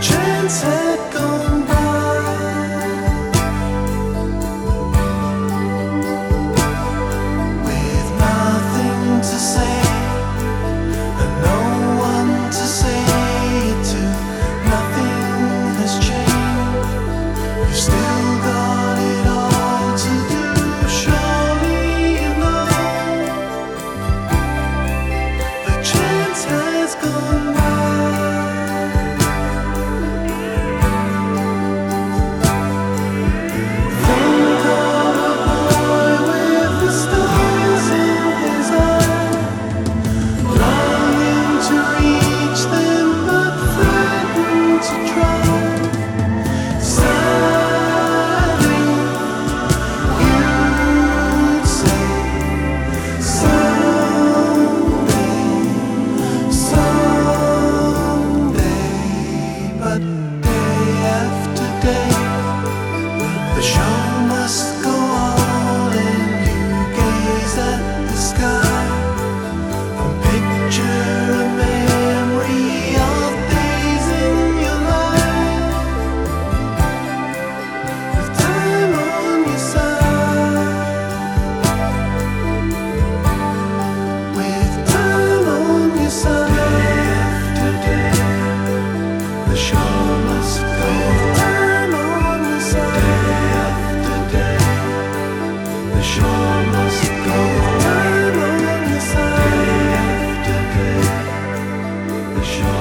chance had gone by, with nothing to say and no one to say it to. Nothing has changed. You've still got it all to do. Surely you know the chance has gone by. The show must go on, and you gaze at the sky and picture a memory of days in your life, with time on your side, with time on your side. Day after day, the show must go on. The show must go on. Time on your side. Day after day, the show